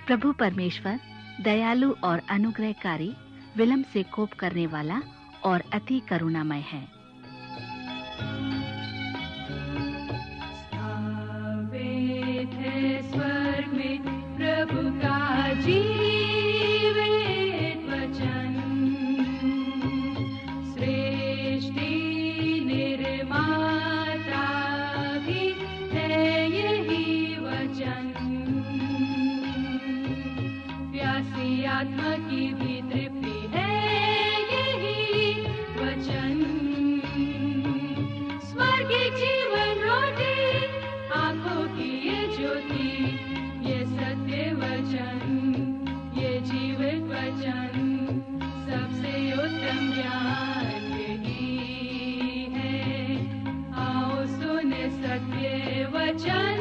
प्रभु परमेश्वर दयालु और अनुग्रहकारी, विलंब से कोप करने वाला और अति करुणामय है। स्थापित है स्वर्ग में प्रभु का जीवित वचन, सृष्टि निर्माता भी है यही वचन, प्यासी आत्मा की भी तृप्ति है यही वचन, स्वर्गीय जीवन रोटी, आंखों की ये ज्योति, ये सत्य वचन, ये जीवित वचन, सबसे उत्तम ज्ञान यही है। आओ सुने सत्य वचन।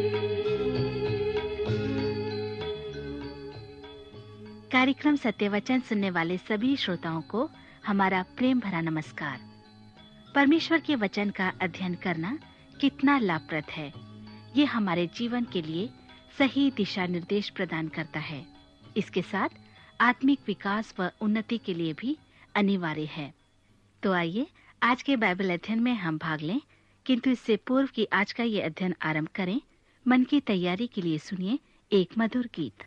कार्यक्रम सत्यवचन सुनने वाले सभी श्रोताओं को हमारा प्रेम भरा नमस्कार। परमेश्वर के वचन का अध्ययन करना कितना लाभप्रद है। ये हमारे जीवन के लिए सही दिशा निर्देश प्रदान करता है। इसके साथ आत्मिक विकास व उन्नति के लिए भी अनिवार्य है। तो आइए आज के बाइबल अध्ययन में हम भाग लें, किंतु इससे पूर्व कि आज का ये अध्ययन आरंभ करें, मन की तैयारी के लिए सुनिए एक मधुर गीत।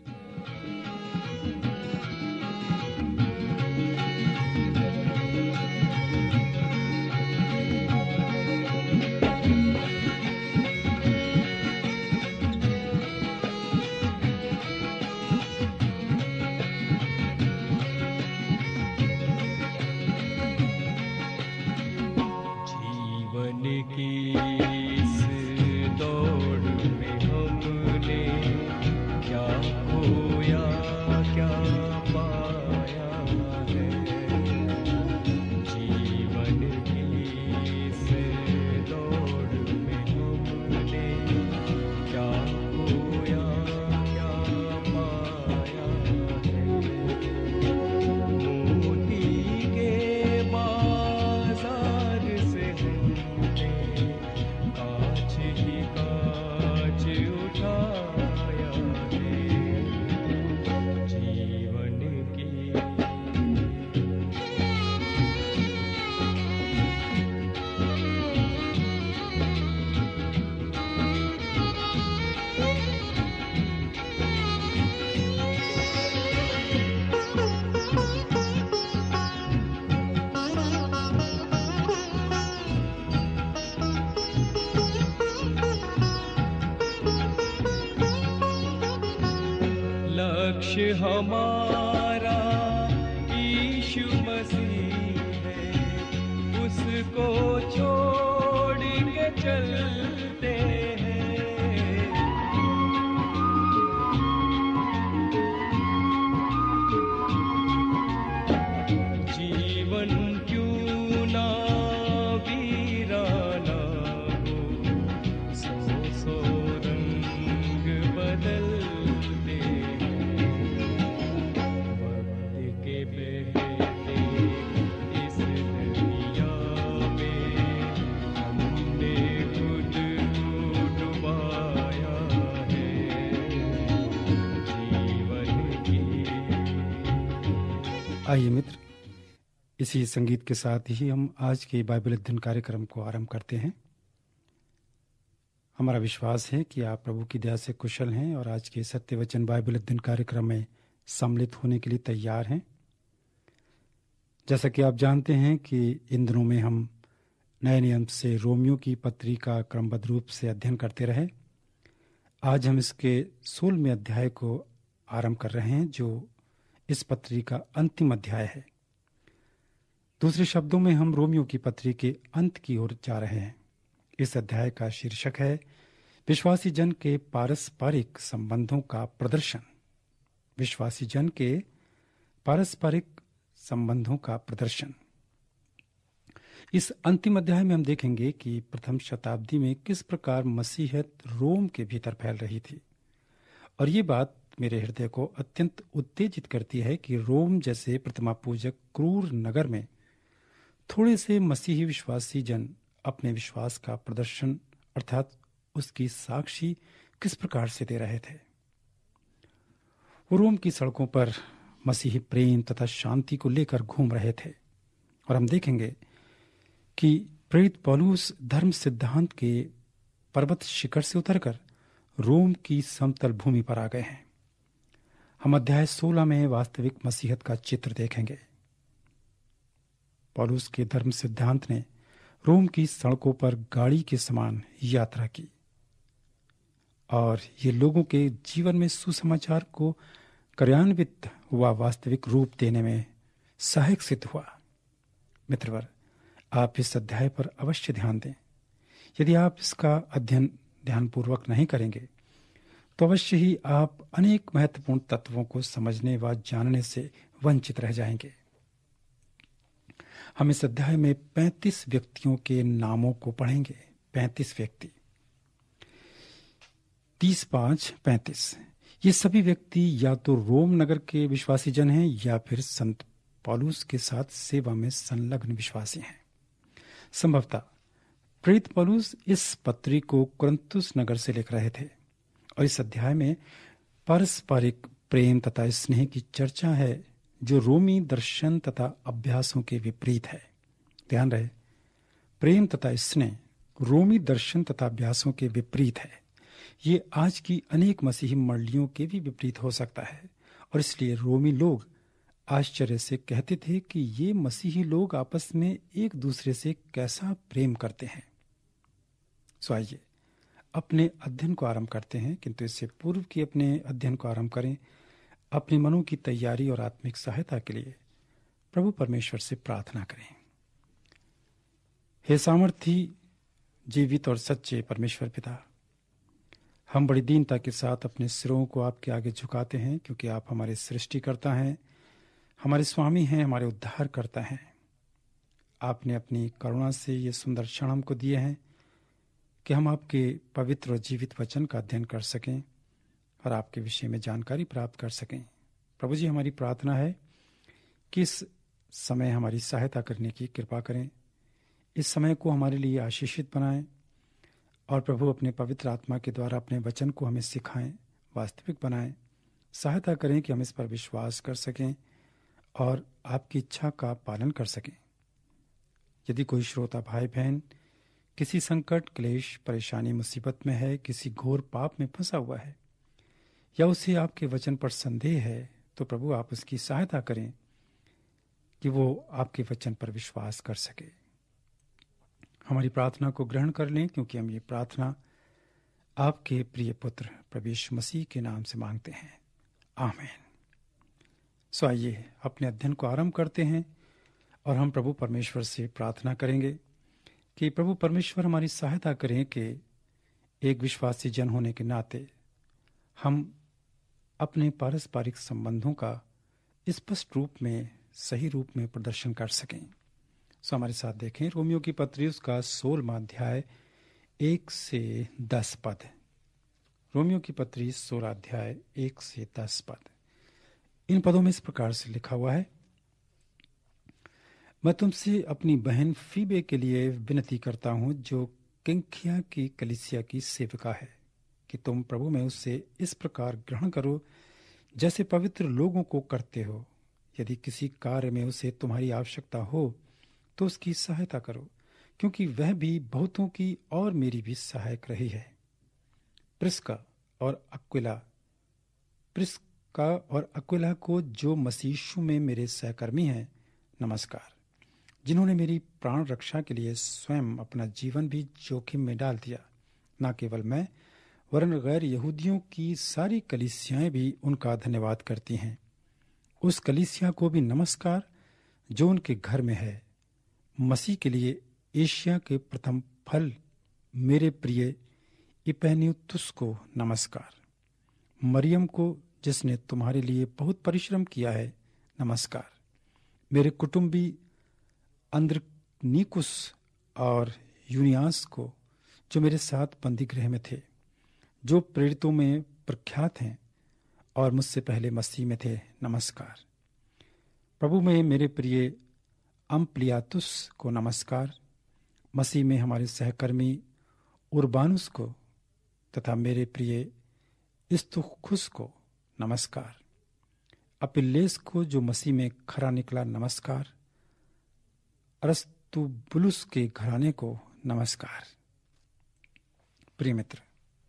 इस दौड़ में हमने क्या खोया क्या पाया है, जीवन की इस दौड़ में हमने क्या खोया क्या पाया है, मोती के बाजार से कांच ही कांच उठाया है, जीवन की लक्ष्य हमारा यीशु मसीह है, उसको छोड़ के चलते हैं, जीवन क्यों ना वीराना हो, सौ सौ रंग बदलते के बहते इस दुनिया में हमने खुद को डुबाया है, जीवन की। आइए मित्र, इसी संगीत के साथ ही हम आज के बाइबल अध्ययन कार्यक्रम को आरंभ करते हैं। हमारा विश्वास है कि आप प्रभु की दया से कुशल हैं और आज के सत्य वचन बाइबल अध्ययन कार्यक्रम में सम्मिलित होने के लिए तैयार हैं। जैसा कि आप जानते हैं कि इन दिनों में हम नए नियम से रोमियो की पत्री का क्रमबद्ध रूप से अध्ययन करते रहे। आज हम इसके 16वें अध्याय को आरंभ कर रहे हैं, जो इस पत्री का अंतिम अध्याय है। दूसरे शब्दों में हम रोमियो की पत्री के अंत की ओर जा रहे हैं। इस अध्याय का शीर्षक है विश्वासी जन के पारस्परिक संबंधों का प्रदर्शन। विश्वासी जन के पारस्परिक संबंधों का प्रदर्शन। इस अंतिम अध्याय में हम देखेंगे कि प्रथम शताब्दी में किस प्रकार मसीहत रोम के भीतर फैल रही थी, और ये बात मेरे हृदय को अत्यंत उत्तेजित करती है कि रोम जैसे प्रतिमा पूजक क्रूर नगर में थोड़े से मसीही विश्वासी जन अपने विश्वास का प्रदर्शन अर्थात उसकी साक्षी किस प्रकार से दे रहे थे। वो रोम की सड़कों पर मसीही प्रेम तथा शांति को लेकर घूम रहे थे। और हम देखेंगे कि प्रेरित पौलुस धर्म सिद्धांत के पर्वत शिखर से उतरकर रोम की समतल भूमि पर आ गए हैं। हम अध्याय 16 में वास्तविक मसीहत का चित्र देखेंगे। पौलुस के धर्म सिद्धांत ने रोम की सड़कों पर गाड़ी के समान यात्रा की और ये लोगों के जीवन में सुसमाचार को कार्यान्वित व वास्तविक रूप देने में सहायक सिद्ध हुआ। मित्रवर, आप इस अध्याय पर अवश्य ध्यान दें। यदि आप इसका अध्ययन ध्यानपूर्वक नहीं करेंगे तो अवश्य ही आप अनेक महत्वपूर्ण तत्वों को समझने व जानने से वंचित रह जाएंगे। हम इस अध्याय में 35 व्यक्तियों के नामों को पढ़ेंगे। 35 व्यक्ति, 30-5-35। ये सभी व्यक्ति या तो रोम नगर के विश्वासी जन हैं या फिर संत पौलुस के साथ सेवा में संलग्न विश्वासी हैं। संभवतः प्रेरित पौलुस इस पत्री को कुरिन्थुस नगर से लिख रहे थे और इस अध्याय में पारस्परिक प्रेम तथा स्नेह की चर्चा है जो रोमी दर्शन तथा अभ्यासों के विपरीत है। ध्यान रहे, प्रेम तथा स्नेह रोमी दर्शन तथा अभ्यासों के विपरीत है। ये आज की अनेक मसीही मंडलियों के भी विपरीत हो सकता है और इसलिए रोमी लोग आश्चर्य से कहते थे कि ये मसीही लोग आपस में एक दूसरे से कैसा प्रेम करते हैं। सो आइए अपने अध्ययन को आरंभ करते हैं, किंतु इससे पूर्व कि अपने अध्ययन को आरंभ करें, अपने मनों की तैयारी और आत्मिक सहायता के लिए प्रभु परमेश्वर से प्रार्थना करें। हे सामर्थी, जीवित और सच्चे परमेश्वर पिता, हम बड़ी दीनता के साथ अपने सिरों को आपके आगे झुकाते हैं, क्योंकि आप हमारे सृष्टिकर्ता हैं, हमारे स्वामी हैं, हमारे उद्धारकर्ता हैं। आपने अपनी करुणा से ये सुंदर क्षण हमको दिए हैं कि हम आपके पवित्र और जीवित वचन का अध्ययन कर सकें और आपके विषय में जानकारी प्राप्त कर सकें। प्रभु जी, हमारी प्रार्थना है कि इस समय हमारी सहायता करने की कृपा करें, इस समय को हमारे लिए आशीषित बनाएं और प्रभु अपने पवित्र आत्मा के द्वारा अपने वचन को हमें सिखाएं, वास्तविक बनाएं। सहायता करें कि हम इस पर विश्वास कर सकें और आपकी इच्छा का पालन कर सकें। यदि कोई श्रोता भाई बहन किसी संकट, क्लेश, परेशानी, मुसीबत में है, किसी घोर पाप में फंसा हुआ है या उसे आपके वचन पर संदेह है, तो प्रभु आप उसकी सहायता करें कि वो आपके वचन पर विश्वास कर सके। हमारी प्रार्थना को ग्रहण कर लें, क्योंकि हम ये प्रार्थना आपके प्रिय पुत्र प्रभु यीशु मसीह के नाम से मांगते हैं, आमीन। सो आइए अपने अध्ययन को आरंभ करते हैं और हम प्रभु परमेश्वर से प्रार्थना करेंगे कि प्रभु परमेश्वर हमारी सहायता करें कि एक विश्वासी जन होने के नाते हम अपने पारस्परिक संबंधों का स्पष्ट रूप में, सही रूप में प्रदर्शन कर सकें। सो हमारे साथ देखें रोमियो की पत्री उसका 16वां अध्याय 1 से 10 पद। रोमियो की पत्री 16 अध्याय 1 से 10 पद। इन पदों में इस प्रकार से लिखा हुआ है, मैं तुमसे अपनी बहन फीबे के लिए विनती करता हूं, जो किंखिया की कलीसिया की सेविका है, कि तुम प्रभु में उससे इस प्रकार ग्रहण करो जैसे पवित्र लोगों को करते हो। यदि किसी कार्य में उसे तुम्हारी आवश्यकता हो तो उसकी सहायता करो, क्योंकि वह भी बहुतों की और मेरी भी सहायक रही है। प्रिस्का और अक्विला को, जो मसीह यीशु में मेरे सहकर्मी हैं, नमस्कार, जिन्होंने मेरी प्राण रक्षा के लिए स्वयं अपना जीवन भी जोखिम में डाल दिया। न केवल मैं, वरन गैर यहूदियों की सारी कलीसियाएं भी उनका धन्यवाद करती हैं। उस कलीसिया को भी नमस्कार जो उनके घर में है। मसीह के लिए एशिया के प्रथम फल मेरे प्रिय इपैनियुतुस को नमस्कार। मरियम को, जिसने तुम्हारे लिए बहुत परिश्रम किया है, नमस्कार। मेरे कुटुंबी अंद्रनीकुस और यूनियास को, जो मेरे साथ बंदी गृह में थे, जो प्रेरितों में प्रख्यात हैं और मुझसे पहले मसीह में थे, नमस्कार। प्रभु में मेरे प्रिय अम्प्लियातुस को नमस्कार। मसीह में हमारे सहकर्मी उर्बानुस को तथा मेरे प्रिय इस्तुखुस को नमस्कार। अपिल्लेस को जो मसीह में खरा निकला नमस्कार। अरस्तुबुलुस के घराने को नमस्कार। प्रिय मित्र,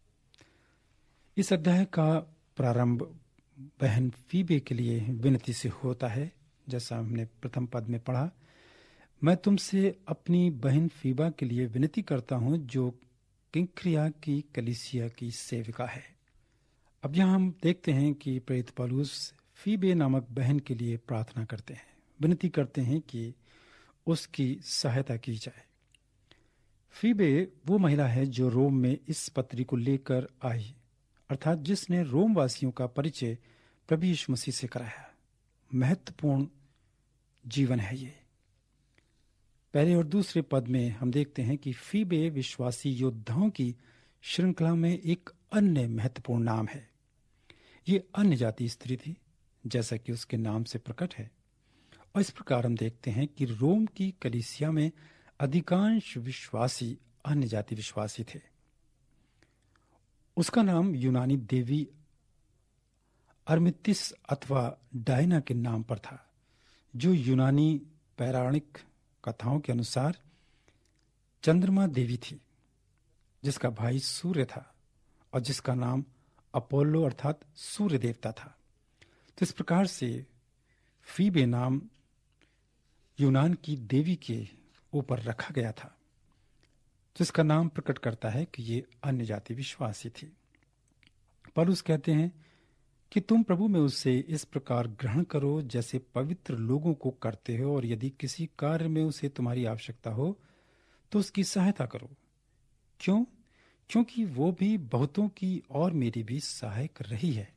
इस अध्याय का प्रारंभ बहन फीबे के लिए विनती से होता है। जैसा हमने प्रथम पद में पढ़ा, मैं तुमसे अपनी बहन फीबा के लिए विनती करता हूं जो किंक्रिया की कलीसिया की सेविका है। अब यहां हम देखते हैं कि प्रेरित पौलुस फीबे नामक बहन के लिए प्रार्थना करते हैं, विनती करते हैं कि उसकी सहायता की जाए। फीबे वो महिला है जो रोम में इस पत्री को लेकर आई, अर्थात जिसने रोम वासियों का परिचय प्रभु यीशु मसीह से कराया। महत्वपूर्ण जीवन है ये। पहले और दूसरे पद में हम देखते हैं कि फीबे विश्वासी योद्धाओं की श्रृंखला में एक अन्य महत्वपूर्ण नाम है। ये अन्य जाति स्त्री थी, जैसा कि उसके नाम से प्रकट है। और इस प्रकार हम देखते हैं कि रोम की कलीसिया में अधिकांश विश्वासी अन्य जाति विश्वासी थे। उसका नाम यूनानी देवी अरमितिस अथवा डायना के नाम पर था, जो यूनानी पौराणिक कथाओं के अनुसार चंद्रमा देवी थी, जिसका भाई सूर्य था और जिसका नाम अपोलो अर्थात सूर्य देवता था। तो इस प्रकार से फीबे नाम यूनान की देवी के ऊपर रखा गया था, जिसका नाम प्रकट करता है कि ये अन्य जाति विश्वासी थी। पौलुस कहते हैं कि तुम प्रभु में उससे इस प्रकार ग्रहण करो जैसे पवित्र लोगों को करते हो, और यदि किसी कार्य में उसे तुम्हारी आवश्यकता हो तो उसकी सहायता करो। क्यों? क्योंकि वो भी बहुतों की और मेरी भी सहायक रही है।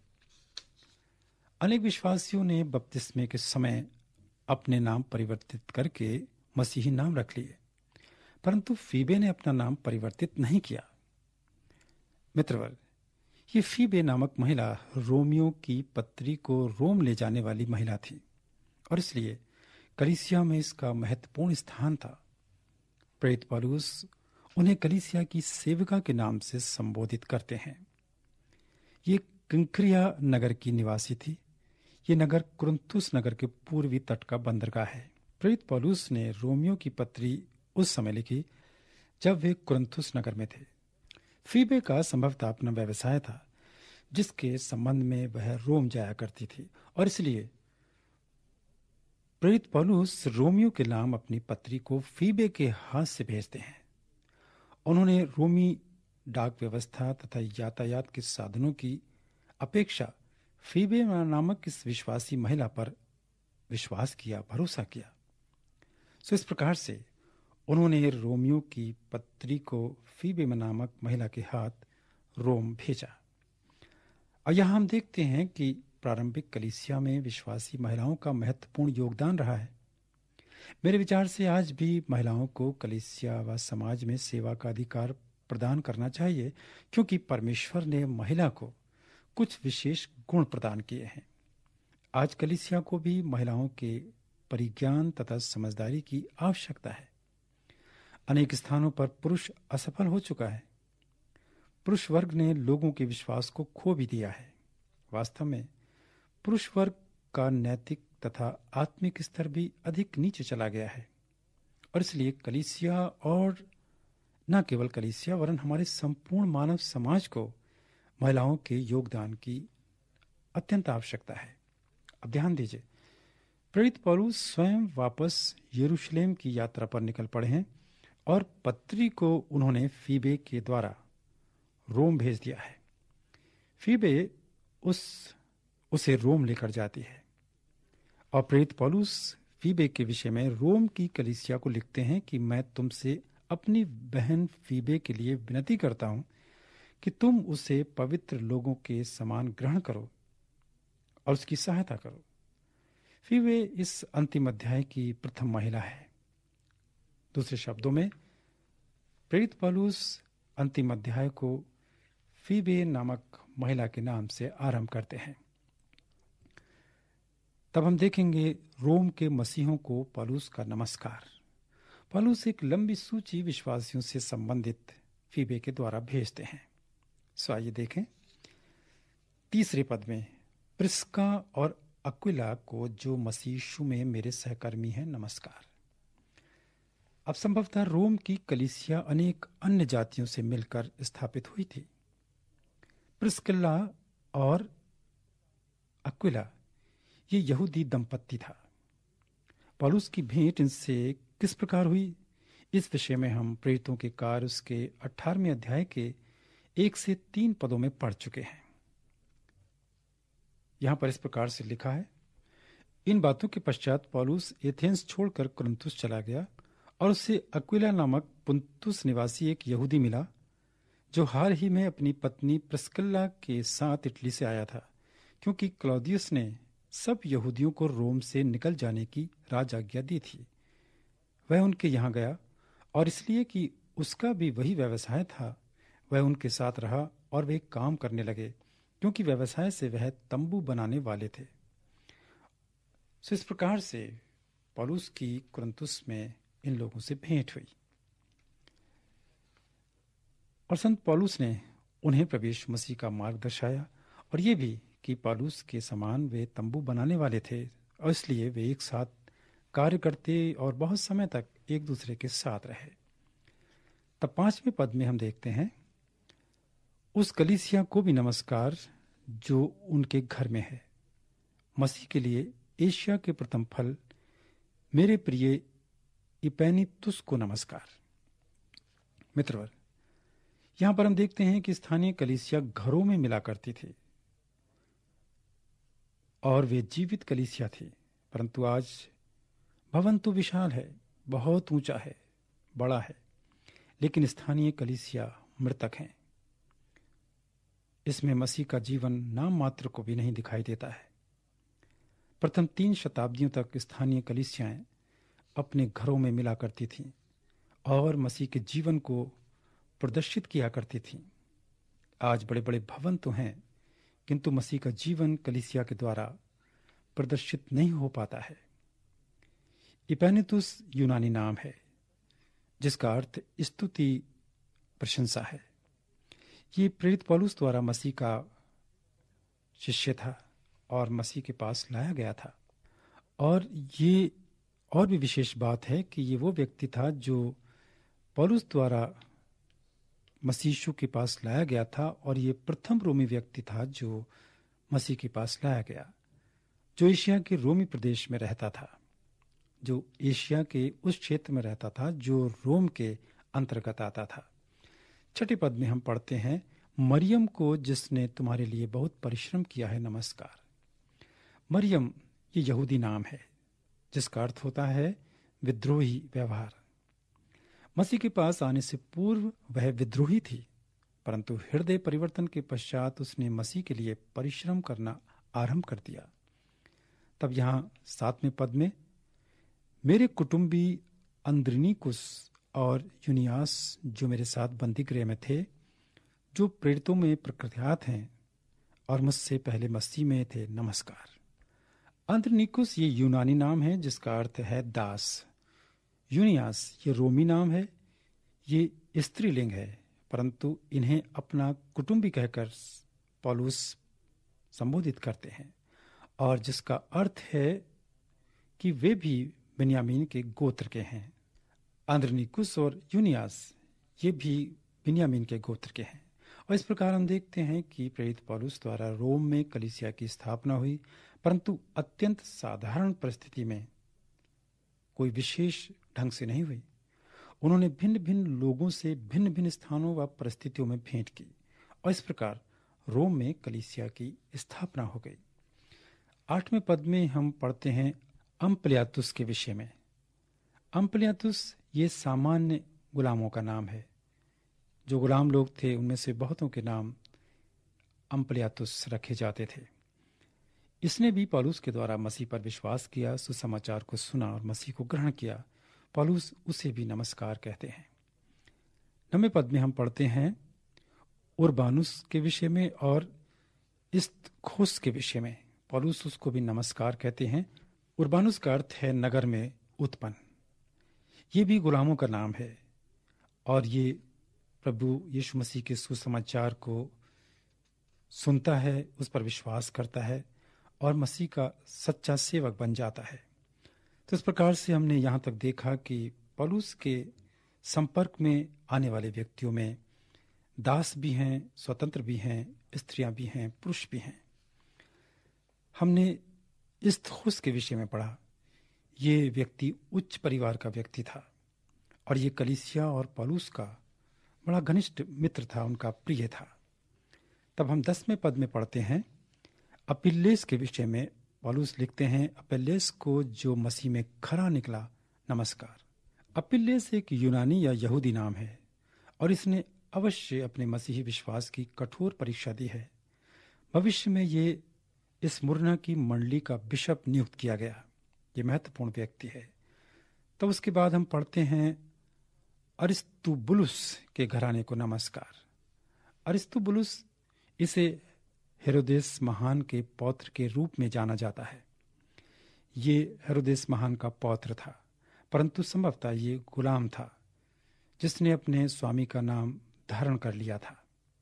अनेक विश्वासियों ने बपतिस्मे के समय अपने नाम परिवर्तित करके मसीही नाम रख लिए, परंतु फीबे ने अपना नाम परिवर्तित नहीं किया। मित्रवर्ग, ये फीबे नामक महिला रोमियो की पत्री को रोम ले जाने वाली महिला थी, और इसलिए कलीसिया में इसका महत्वपूर्ण स्थान था। प्रेरित पौलुस उन्हें कलीसिया की सेविका के नाम से संबोधित करते हैं। ये किंक्रिया नगर की निवासी थी। ये नगर कुरिन्थुस नगर के पूर्वी तट का बंदरगाह है। प्रेरित पौलुस ने रोमियो की पत्री उस समय लिखी जब वे कुरिन्थुस नगर में थे। फीबे का संभवतः अपना व्यवसाय था, जिसके संबंध में वह रोम जाया करती थी, और इसलिए प्रेरित पौलुस रोमियो के नाम अपनी पत्री को फीबे के हाथ से भेजते हैं। उन्होंने रोमी डाक व्यवस्था तथा यातायात के साधनों की अपेक्षा फीबे नामक इस विश्वासी महिला पर विश्वास किया, भरोसा किया। सो इस प्रकार से उन्होंने रोमियो की पत्री को फीबे नामक महिला के हाथ रोम भेजा। और यहां हम देखते हैं कि प्रारंभिक कलीसिया में विश्वासी महिलाओं का महत्वपूर्ण योगदान रहा है। मेरे विचार से आज भी महिलाओं को कलीसिया व समाज में सेवा का अधिकार प्रदान करना चाहिए, क्योंकि परमेश्वर ने महिला को कुछ विशेष गुण प्रदान किए हैं। आज कलीसिया को भी महिलाओं के परिज्ञान तथा समझदारी की आवश्यकता है। अनेक स्थानों पर पुरुष असफल हो चुका है। पुरुष वर्ग ने लोगों के विश्वास को खो भी दिया है। वास्तव में पुरुष वर्ग का नैतिक तथा आत्मिक स्तर भी अधिक नीचे चला गया है, और इसलिए कलीसिया, और न केवल कलीसिया वरन हमारे संपूर्ण मानव समाज को महिलाओं के योगदान की अत्यंत आवश्यकता है। अब ध्यान दीजिए, प्रेरित पौलुस स्वयं वापस यरूशलेम की यात्रा पर निकल पड़े हैं, और पत्री को उन्होंने फीबे के द्वारा रोम भेज दिया है। फीबे उसे रोम लेकर जाती है, और प्रेरित पौलुस फीबे के विषय में रोम की कलीसिया को लिखते हैं कि मैं तुमसे अपनी बहन फीबे के लिए विनती करता हूं कि तुम उसे पवित्र लोगों के समान ग्रहण करो और उसकी सहायता करो। फीबे इस अंतिम अध्याय की प्रथम महिला है। दूसरे शब्दों में, प्रेरित पौलुस अंतिम अध्याय को फीबे नामक महिला के नाम से आरंभ करते हैं। तब हम देखेंगे रोम के मसीहों को पौलुस का नमस्कार। पौलुस एक लंबी सूची विश्वासियों से संबंधित फीबे के द्वारा भेजते हैं। सो आइए देखें तीसरे पद में, प्रिस्का और अक्विला को, जो मसीह यीशु में मेरे सहकर्मी हैं, नमस्कार। अब संभवतः रोम की कलीसिया अनेक अन्य जातियों से मिलकर स्थापित हुई थी। प्रिस्किल्ला और अक्विला ये यहूदी दंपत्ति था। पौलुस की भेंट इनसे किस प्रकार हुई, इस विषय में हम प्रेरितों के कार्य उसके 18वें अध्याय के 1 से 3 पदों में पढ़ चुके हैं। यहां पर इस प्रकार से लिखा है, इन बातों के पश्चात पौलुस एथेंस छोड़कर कुरिन्थुस चला गया और उससे अक्विला नामक पुन्तुस निवासी एक यहूदी मिला, जो हाल ही में अपनी पत्नी प्रिस्किल्ला के साथ इटली से आया था, क्योंकि क्लौदियस ने सब यहूदियों को रोम से निकल जाने की राजआज्ञा दी थी। वह उनके यहाँ गया और इसलिए कि उसका भी वही व्यवसाय था, वह उनके साथ रहा और वे काम करने लगे, क्योंकि व्यवसाय से वह तंबू बनाने वाले थे। सो इस प्रकार से पौलुस की कुरिन्थुस में इन लोगों से भेंट हुई और संत पौलुस ने उन्हें प्रवेश मसीह का मार्ग दर्शाया, और ये भी कि पौलुस के समान वे तंबू बनाने वाले थे और इसलिए वे एक साथ कार्य करते और बहुत समय तक एक दूसरे के साथ रहे। तब 5वें पद में हम देखते हैं, उस कलीसिया को भी नमस्कार जो उनके घर में है। मसीह के लिए एशिया के प्रथम फल मेरे प्रिय इपैनितुस को नमस्कार। मित्रवर, यहां पर हम देखते हैं कि स्थानीय कलीसिया घरों में मिला करती थी और वे जीवित कलीसिया थी, परंतु आज भवन तो विशाल है, बहुत ऊंचा है, बड़ा है, लेकिन स्थानीय कलीसिया मृतक हैं। इसमें मसीह का जीवन नाम मात्र को भी नहीं दिखाई देता है। प्रथम 3 शताब्दियों तक स्थानीय कलीसियाएं अपने घरों में मिला करती थीं और मसीह के जीवन को प्रदर्शित किया करती थीं। आज बड़े बड़े भवन तो हैं, किंतु मसीह का जीवन कलीसिया के द्वारा प्रदर्शित नहीं हो पाता है। इपैनितुस यूनानी नाम है, जिसका अर्थ स्तुति, प्रशंसा है। ये प्रेरित पौलुस द्वारा मसीह का शिष्य था और मसीह के पास लाया गया था। और ये और भी विशेष बात है कि ये वो व्यक्ति था जो पौलुस द्वारा मसीह यीशु के पास लाया गया था, और ये प्रथम रोमी व्यक्ति था जो मसीह के पास लाया गया, जो एशिया के रोमी प्रदेश में रहता था, जो एशिया के उस क्षेत्र में रहता था जो रोम के अंतर्गत आता था। 6 पद में हम पढ़ते हैं, मरियम को जिसने तुम्हारे लिए बहुत परिश्रम किया है, नमस्कार। मरियम ये यहूदी नाम है, जिसका अर्थ होता है विद्रोही व्यवहार। मसीह के पास आने से पूर्व वह विद्रोही थी, परंतु हृदय परिवर्तन के पश्चात उसने मसीह के लिए परिश्रम करना आरंभ कर दिया। तब यहां 7वें पद में, मेरे कुटुंबी अंद्रनीकुस और यूनियास जो मेरे साथ बंदी गृह में थे, जो प्रेरितों में प्रख्यात हैं और मुझसे पहले मसीह में थे, नमस्कार। अंद्रनीकुस ये यूनानी नाम है, जिसका अर्थ है दास। यूनियास ये रोमी नाम है, ये स्त्रीलिंग है, परंतु इन्हें अपना कुटुंबी कहकर पौलुस संबोधित करते हैं, और जिसका अर्थ है कि वे भी बिन्यामीन के गोत्र के हैं। अंद्रनीकुस और यूनियास ये भी बिन्यामीन के गोत्र के हैं। और इस प्रकार हम देखते हैं कि प्रेरित पौलुस द्वारा रोम में कलीसिया की स्थापना हुई, परंतु अत्यंत साधारण परिस्थिति में, कोई विशेष ढंग से नहीं हुई। उन्होंने भिन्न भिन्न लोगों से भिन्न भिन्न स्थानों व परिस्थितियों में भेंट की, और इस प्रकार रोम में कलीसिया की स्थापना हो गई। 8वें पद में हम पढ़ते हैं अम्पलियातुस के विषय में। अम्पलियातुस ये सामान्य गुलामों का नाम है। जो गुलाम लोग थे उनमें से बहुतों के नाम अम्पलियातुस रखे जाते थे। इसने भी पौलुस के द्वारा मसीह पर विश्वास किया, सुसमाचार को सुना और मसीह को ग्रहण किया। पौलुस उसे भी नमस्कार कहते हैं। 9वें पद में हम पढ़ते हैं उर्बानुस के विषय में और इस्तखोस के विषय में। पौलुस उसको भी नमस्कार कहते हैं। उर्बानुस का अर्थ है नगर में उत्पन्न। ये भी गुलामों का नाम है, और ये प्रभु यीशु मसीह के सुसमाचार को सुनता है, उस पर विश्वास करता है और मसीह का सच्चा सेवक बन जाता है। तो इस प्रकार से हमने यहाँ तक देखा कि पौलुस के संपर्क में आने वाले व्यक्तियों में दास भी हैं, स्वतंत्र भी हैं, स्त्रियां भी हैं, पुरुष भी हैं। हमने इस्तखुस के विषय में पढ़ा। ये व्यक्ति उच्च परिवार का व्यक्ति था और ये कलीसिया और पौलुस का बड़ा घनिष्ठ मित्र था, उनका प्रिय था। तब हम 10वें पद में पढ़ते हैं अपिल्लेस के विषय में। पौलुस लिखते हैं, अपिल्लेस को जो मसीह में खरा निकला नमस्कार। अपिल्लेस एक यूनानी या यहूदी नाम है और इसने अवश्य अपने मसीही विश्वास की कठोर परीक्षा दी है। भविष्य में ये इस मुरना की मंडली का बिशप नियुक्त किया गया। ये महत्वपूर्ण व्यक्ति है। तो उसके बाद हम पढ़ते हैं अरिस्तुबुलुस के घराने को नमस्कार। अरिस्तुबुलुस इसे हेरोदेस महान के पौत्र के रूप में जाना जाता है। ये हेरोदेस महान का पौत्र था, परंतु संभवतः ये गुलाम था जिसने अपने स्वामी का नाम धारण कर लिया था।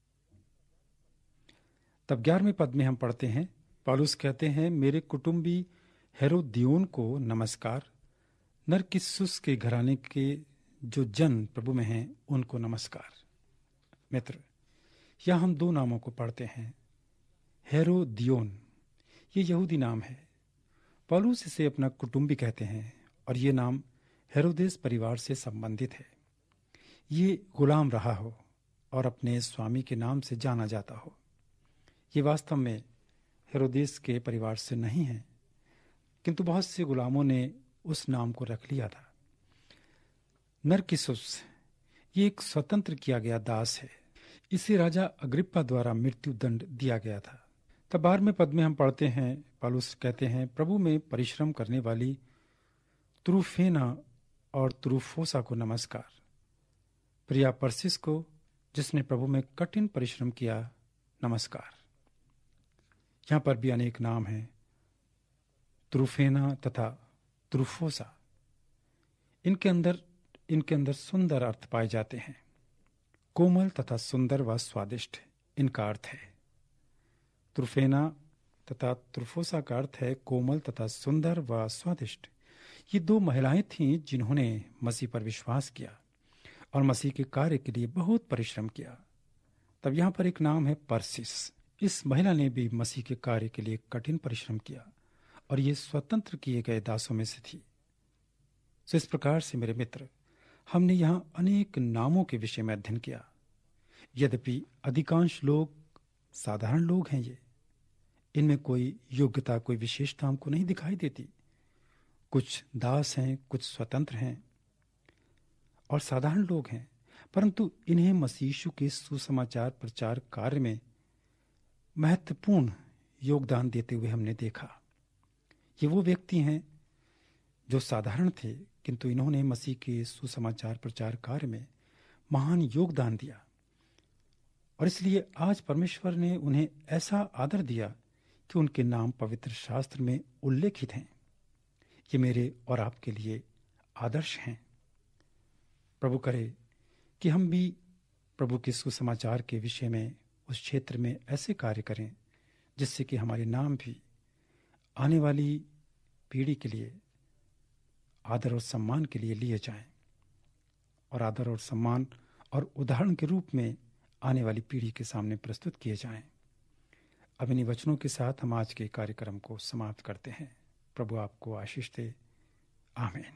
तब 11वें पद में हम पढ़ते हैं, पौलुस कहते हैं, मेरे कुटुंबी हेरोदियोन को नमस्कार। नरकिस्सुस के घराने के जो जन प्रभु में हैं उनको नमस्कार। मित्र, यहां हम 2 नामों को पढ़ते हैं। हेरोदियोन ये यहूदी नाम है। पौलुस इसे अपना कुटुंबी कहते हैं और ये नाम हेरोदेस परिवार से संबंधित है। ये गुलाम रहा हो और अपने स्वामी के नाम से जाना जाता हो। ये वास्तव में हेरोदेस के परिवार से नहीं है, किंतु बहुत से गुलामों ने उस नाम को रख लिया था। नरकिस्सुस ये एक स्वतंत्र किया गया दास है। इसे राजा अग्रिप्पा द्वारा मृत्यु दंड दिया गया था। तब 12वें पद में हम पढ़ते हैं, पौलुस कहते हैं, प्रभु में परिश्रम करने वाली त्रुफेना और त्रुफोसा को नमस्कार। प्रिया परसिस को जिसने प्रभु में कठिन परिश्रम किया नमस्कार। यहां पर भी अनेक नाम हैं, त्रुफेना तथा त्रुफोसा। इनके अंदर सुंदर अर्थ पाए जाते हैं। कोमल तथा सुंदर व स्वादिष्ट इनका अर्थ है। त्रुफेना तथा त्रुफोसा का अर्थ है कोमल तथा सुंदर व स्वादिष्ट। ये 2 महिलाएं थीं जिन्होंने मसीह पर विश्वास किया और मसीह के कार्य के लिए बहुत परिश्रम किया। तब यहाँ पर एक नाम है परसिस। इस महिला ने भी मसीह के कार्य के लिए कठिन परिश्रम किया और ये स्वतंत्र किए गए दासों में से थी। तो इस प्रकार से मेरे मित्र, हमने यहाँ अनेक नामों के विषय में अध्ययन किया। यद्यपि अधिकांश लोग साधारण लोग हैं, इनमें कोई योग्यता, कोई विशेषता हमको नहीं दिखाई देती। कुछ दास हैं, कुछ स्वतंत्र हैं और साधारण लोग हैं, परंतु इन्हें मसीह यीशु के सुसमाचार प्रचार कार्य में महत्वपूर्ण योगदान देते हुए हमने देखा। ये वो व्यक्ति हैं जो साधारण थे, किंतु इन्होंने मसीह के सुसमाचार प्रचार कार्य में महान योगदान दिया और इसलिए आज परमेश्वर ने उन्हें ऐसा आदर दिया कि उनके नाम पवित्र शास्त्र में उल्लेखित हैं। ये मेरे और आपके लिए आदर्श हैं। प्रभु करे कि हम भी प्रभु के सुसमाचार के विषय में उस क्षेत्र में ऐसे कार्य करें जिससे कि हमारे नाम भी आने वाली पीढ़ी के लिए आदर और सम्मान के लिए लिए जाएं और आदर और सम्मान और उदाहरण के रूप में आने वाली पीढ़ी के सामने प्रस्तुत किए जाएं। अब इन्हीं वचनों के साथ हम आज के कार्यक्रम को समाप्त करते हैं। प्रभु आपको आशीष दे। आमीन।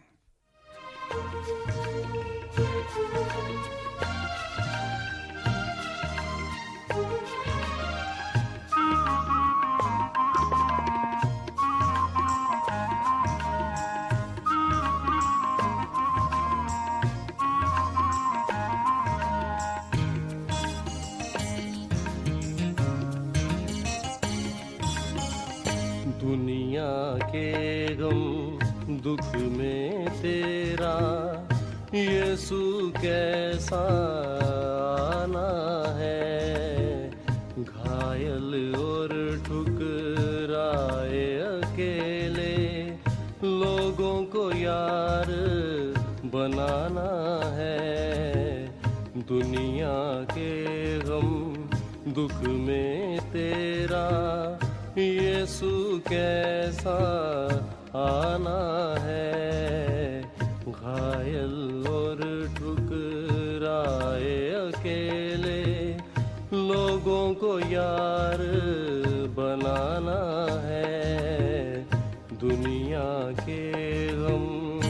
दुनिया के गम दुख में तेरा यीशु कैसा आना है, घायल और ठुकराए अकेले लोगों को यार बनाना है। दुनिया के गम दुख में तेरा यीशु कैसा आना है, घायल और ठुकराए अकेले लोगों को यार बनाना है, दुनिया के गम।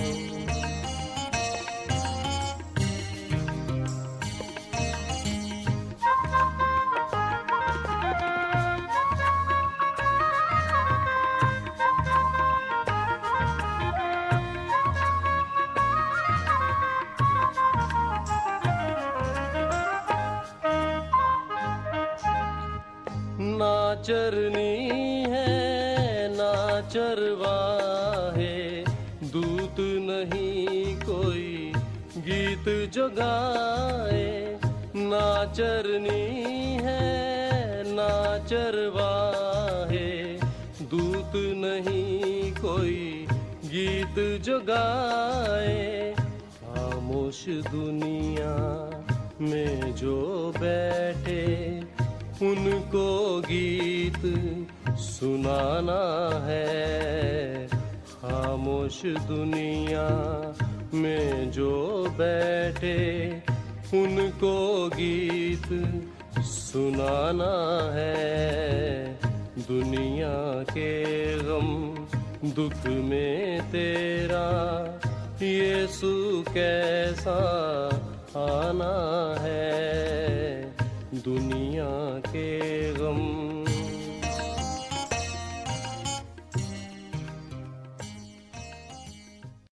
ना चरनी है ना चरवाहे, दूत नहीं कोई गीत जो गाए। ना चरनी है ना चरवाहे, दूत नहीं कोई गीत जो गाए। खामोश दुनिया में जो बैठे उनको गीत सुनाना है, खामोश दुनिया में जो बैठे उनको गीत सुनाना है। दुनिया के गम दुख में तेरा यीशु कैसा आना है, दुनिया के गम